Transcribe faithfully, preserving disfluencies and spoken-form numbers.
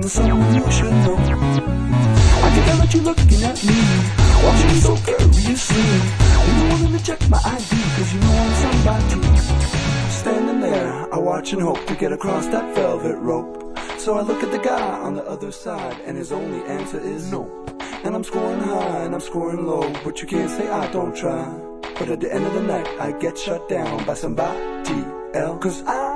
someone you should know. I can tell that you're looking at me, watching me so curiously. You wanted to check my I D, cause you know I'm somebody. Standing there, I watch and hope to get across that velvet rope. So I look at the guy on the other side, and his only answer is no. And I'm scoring high and I'm scoring low, but you can't say I don't try. But at the end of the night, I get shut down by somebody else. Cause I